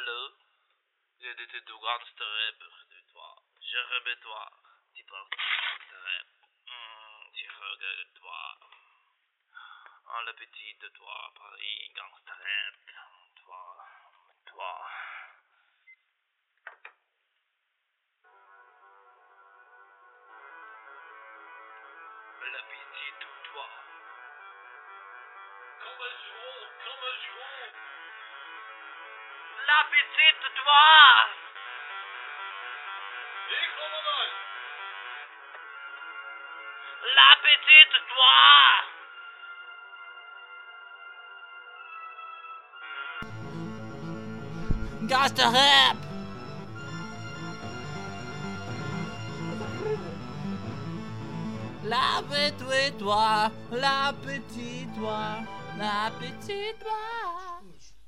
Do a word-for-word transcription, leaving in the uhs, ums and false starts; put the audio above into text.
Allô? J'ai des tout grandes strep de toi. Je rêve toi. Tu penses que strep. Mmh, je regarde toi. En le petit de toi, Paris, gangsterep. Toi, toi. La petite de toi. Comme un jour, comme un jour. La petite de toi. La petite toi. Gangsta rap. La petite toi, la petite toi, la petite toi.